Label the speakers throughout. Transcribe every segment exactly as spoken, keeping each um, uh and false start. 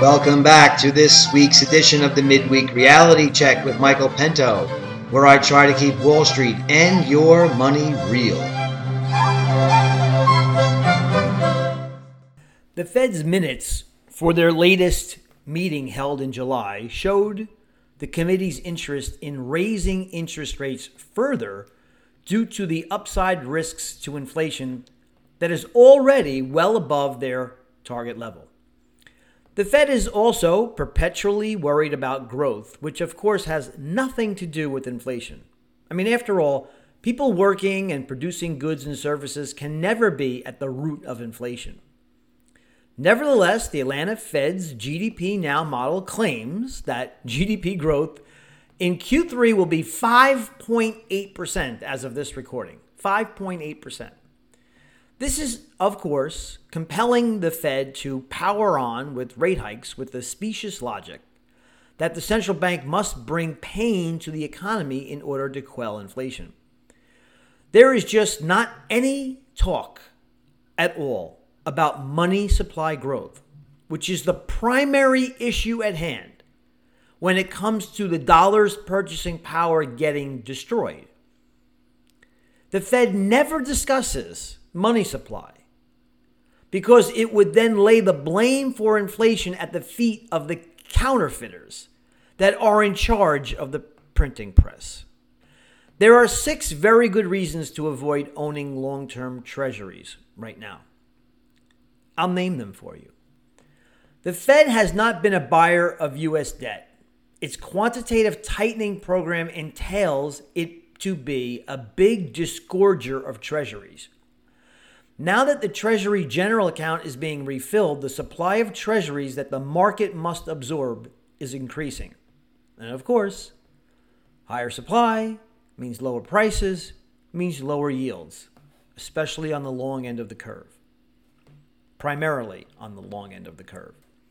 Speaker 1: Welcome back to this week's edition of the Midweek Reality Check with Michael Pento, where I try to keep Wall Street and your money real.
Speaker 2: The Fed's minutes for their latest meeting held in July showed the committee's interest in raising interest rates further due to the upside risks to inflation that is already well above their target level. The Fed is also perpetually worried about growth, which of course has nothing to do with inflation. I mean, after all, people working and producing goods and services can never be at the root of inflation. Nevertheless, the Atlanta Fed's G D P Now model claims that G D P growth in Q three will be five point eight percent as of this recording. five point eight percent. This is, of course, compelling the Fed to power on with rate hikes with the specious logic that the central bank must bring pain to the economy in order to quell inflation. There is just not any talk at all about money supply growth, which is the primary issue at hand when it comes to the dollar's purchasing power getting destroyed. The Fed never discusses money supply because it would then lay the blame for inflation at the feet of the counterfeiters that are in charge of the printing press. There are six very good reasons to avoid owning long-term treasuries right now. I'll name them for you. The Fed has not been a buyer of U S debt. Its quantitative tightening program entails it to be a big disgorger of treasuries. Now that the Treasury General Account is being refilled, the supply of treasuries that the market must absorb is increasing. And of course, higher supply means lower prices, means lower yields, especially on the long end of the curve. Primarily on the long end of the curve.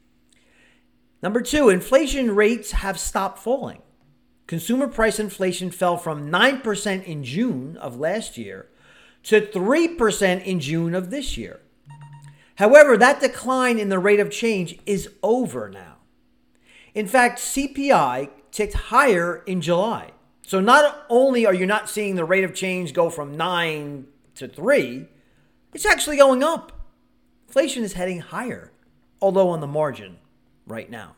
Speaker 2: Number two, inflation rates have stopped falling. Consumer price inflation fell from nine percent in June of last year to three percent in June of this year. However, that decline in the rate of change is over now. In fact, C P I ticked higher in July. So not only are you not seeing the rate of change go from nine to three, it's actually going up. Inflation is heading higher, although on the margin right now.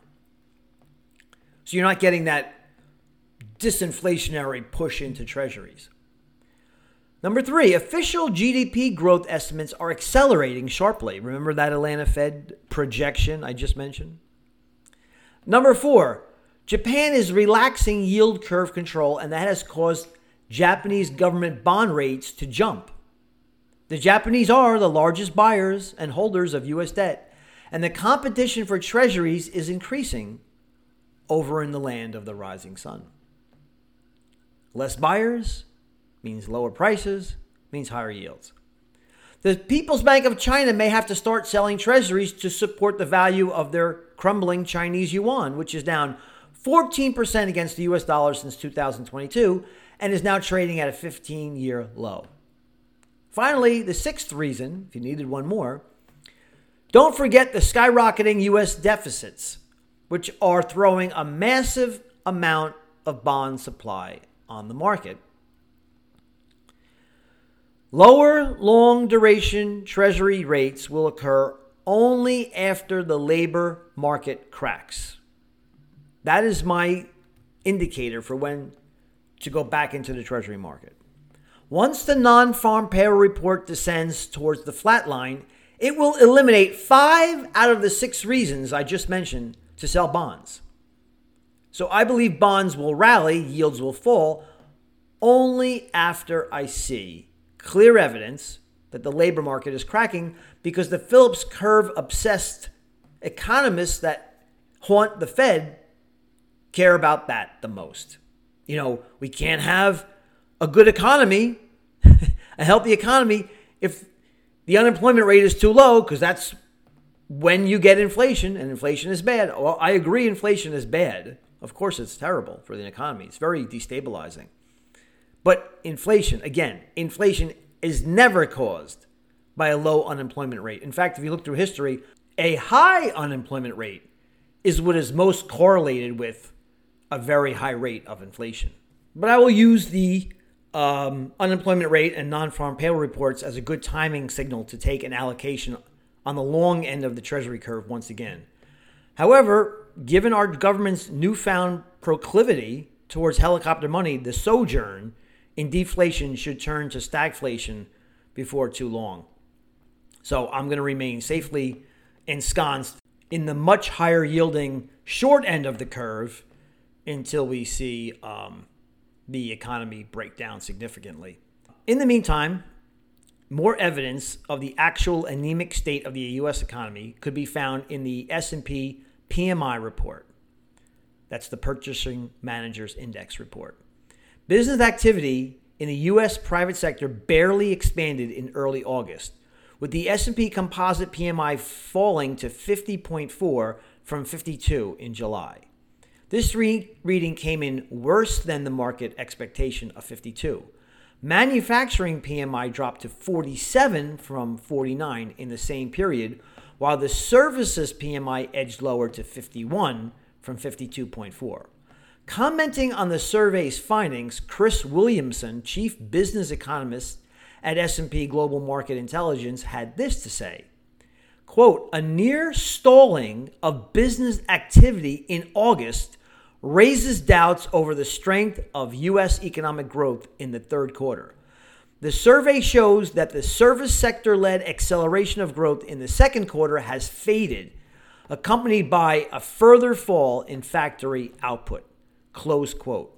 Speaker 2: So you're not getting that disinflationary push into treasuries. Number three, official G D P growth estimates are accelerating sharply. Remember that Atlanta Fed projection I just mentioned? Number four, Japan is relaxing yield curve control, and that has caused Japanese government bond rates to jump. The Japanese are the largest buyers and holders of U S debt, and the competition for treasuries is increasing over in the land of the rising sun. Less buyers means lower prices, means higher yields. The People's Bank of China may have to start selling treasuries to support the value of their crumbling Chinese yuan, which is down fourteen percent against the U S dollar since two thousand twenty-two and is now trading at a fifteen-year low. Finally, the sixth reason, if you needed one more, don't forget the skyrocketing U S deficits, which are throwing a massive amount of bond supply on the market. Lower long-duration treasury rates will occur only after the labor market cracks. That is my indicator for when to go back into the treasury market. Once the non-farm payroll report descends towards the flat line, it will eliminate five out of the six reasons I just mentioned to sell bonds. So I believe bonds will rally, yields will fall, only after I see clear evidence that the labor market is cracking, because the Phillips curve-obsessed economists that haunt the Fed care about that the most. You know, we can't have a good economy, a healthy economy, if the unemployment rate is too low, because that's when you get inflation, and inflation is bad. Well, I agree inflation is bad. Of course, it's terrible for the economy. It's very destabilizing. But inflation, again, inflation is never caused by a low unemployment rate. In fact, if you look through history, a high unemployment rate is what is most correlated with a very high rate of inflation. But I will use the um, unemployment rate and non-farm payroll reports as a good timing signal to take an allocation on the long end of the Treasury curve once again. However, given our government's newfound proclivity towards helicopter money, the sojourn in deflation should turn to stagflation before too long. So I'm going to remain safely ensconced in the much higher yielding short end of the curve until we see um, the economy break down significantly. In the meantime, more evidence of the actual anemic state of the U S economy could be found in the S and P P M I report. That's the Purchasing Managers Index report. Business activity in the U S private sector barely expanded in early August, with the S and P Composite P M I falling to fifty point four from fifty-two in July. This re- reading came in worse than the market expectation of fifty-two. Manufacturing P M I dropped to forty-seven from forty-nine in the same period, while the services P M I edged lower to fifty-one from fifty-two point four. Commenting on the survey's findings, Chris Williamson, chief business economist at S and P Global Market Intelligence, had this to say, quote, "A near stalling of business activity in August raises doubts over the strength of U S economic growth in the third quarter. The survey shows that the service sector-led acceleration of growth in the second quarter has faded, accompanied by a further fall in factory output." Close quote.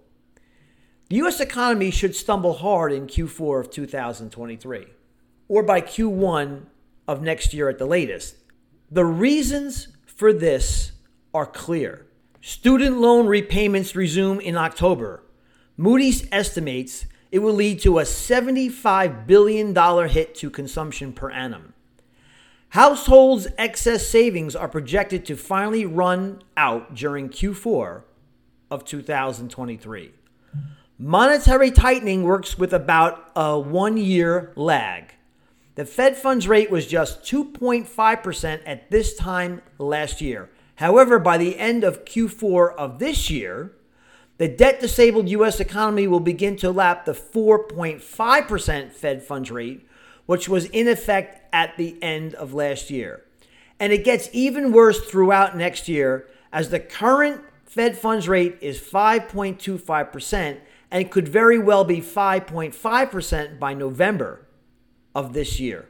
Speaker 2: The U S economy should stumble hard in Q four of two thousand twenty-three, or by Q one of next year at the latest. The reasons for this are clear. Student loan repayments resume in October. Moody's estimates it will lead to a seventy-five billion dollars hit to consumption per annum. Households' excess savings are projected to finally run out during Q four of two thousand twenty-three. Monetary tightening works with about a one-year lag. The Fed funds rate was just two point five percent at this time last year. However, by the end of Q four of this year, the debt-disabled U S economy will begin to lap the four point five percent Fed funds rate, which was in effect at the end of last year. And it gets even worse throughout next year, as the current Fed funds rate is five point two five percent and could very well be five point five percent by November of this year.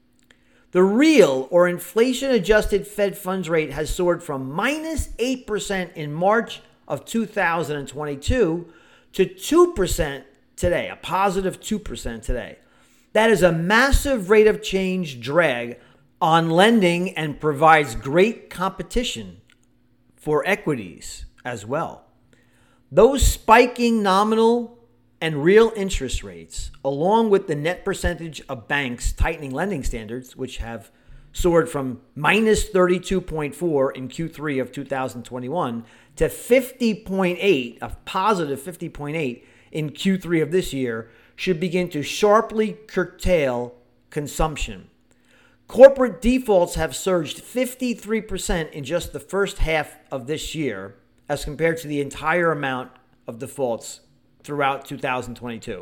Speaker 2: The real or inflation-adjusted Fed funds rate has soared from minus eight percent in March of two thousand twenty-two to two percent today, a positive two percent today. That is a massive rate of change drag on lending and provides great competition for equities as well. Those spiking nominal and real interest rates, along with the net percentage of banks tightening lending standards, which have soared from minus thirty-two point four in Q three of two thousand twenty-one to fifty point eight, a positive fifty point eight in Q three of this year, should begin to sharply curtail consumption. Corporate defaults have surged fifty-three percent in just the first half of this year as compared to the entire amount of defaults throughout two thousand twenty-two.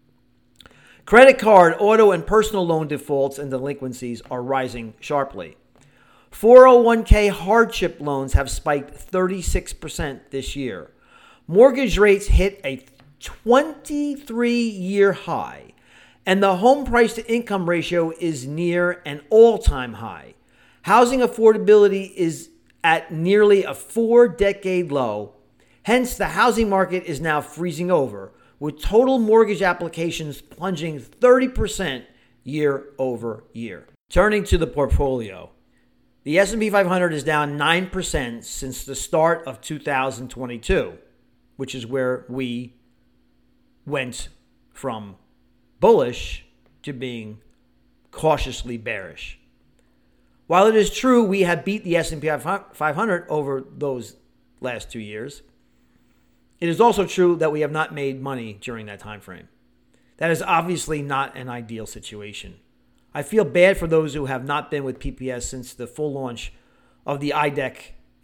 Speaker 2: Credit card, auto, and personal loan defaults and delinquencies are rising sharply. four oh one k hardship loans have spiked thirty-six percent this year. Mortgage rates hit a twenty-three-year high, and the home price to income ratio is near an all-time high. Housing affordability is at nearly a four-decade low. Hence, the housing market is now freezing over, with total mortgage applications plunging thirty percent year over year. Turning to the portfolio, the S and P five hundred is down nine percent since the start of two thousand twenty-two, which is where we went from bullish to being cautiously bearish. While it is true we have beat the S and P five hundred over those last two years, it is also true that we have not made money during that time frame. That is obviously not an ideal situation. I feel bad for those who have not been with P P S since the full launch of the I D E C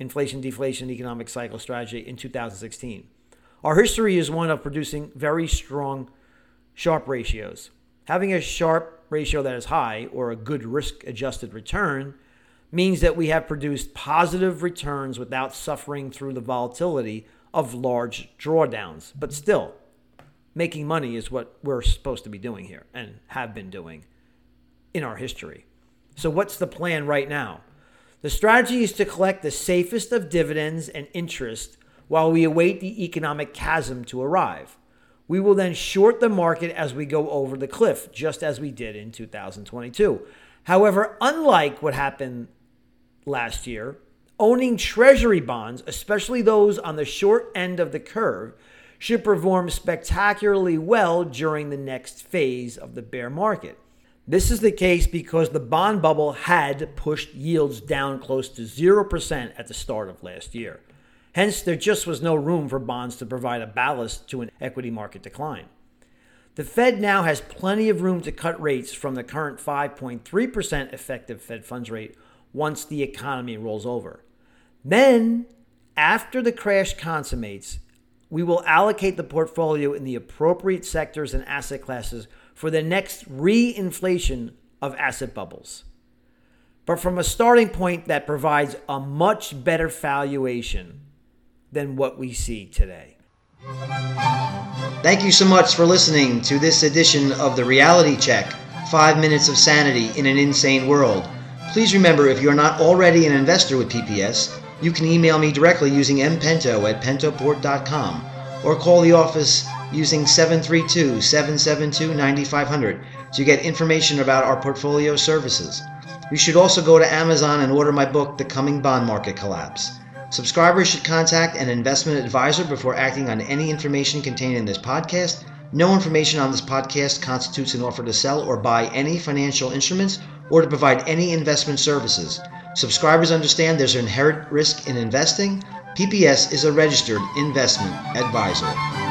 Speaker 2: inflation, deflation, economic cycle strategy in two thousand sixteen. Our history is one of producing very strong Sharpe ratios. Having a Sharpe ratio that is high, or a good risk-adjusted return, means that we have produced positive returns without suffering through the volatility of large drawdowns. But still, making money is what we're supposed to be doing here and have been doing in our history. So what's the plan right now? The strategy is to collect the safest of dividends and interest while we await the economic chasm to arrive. We will then short the market as we go over the cliff, just as we did in two thousand twenty-two. However, unlike what happened last year, owning treasury bonds, especially those on the short end of the curve, should perform spectacularly well during the next phase of the bear market. This is the case because the bond bubble had pushed yields down close to zero percent at the start of last year. Hence, there just was no room for bonds to provide a ballast to an equity market decline. The Fed now has plenty of room to cut rates from the current five point three percent effective Fed funds rate once the economy rolls over. Then, after the crash consummates, we will allocate the portfolio in the appropriate sectors and asset classes for the next re-inflation of asset bubbles, but from a starting point that provides a much better valuation than what we see today.
Speaker 1: Thank you so much for listening to this edition of the Reality Check, Five Minutes of Sanity in an Insane World. Please remember, if you're not already an investor with P P S, you can email me directly using mpento at pentoport dot com or call the office using seven three two, seven seven two, nine five zero zero to get information about our portfolio services. You should also go to Amazon and order my book, The Coming Bond Market Collapse. Subscribers should contact an investment advisor before acting on any information contained in this podcast. No information on this podcast constitutes an offer to sell or buy any financial instruments or to provide any investment services. Subscribers understand there's an inherent risk in investing. P P S is a registered investment advisor.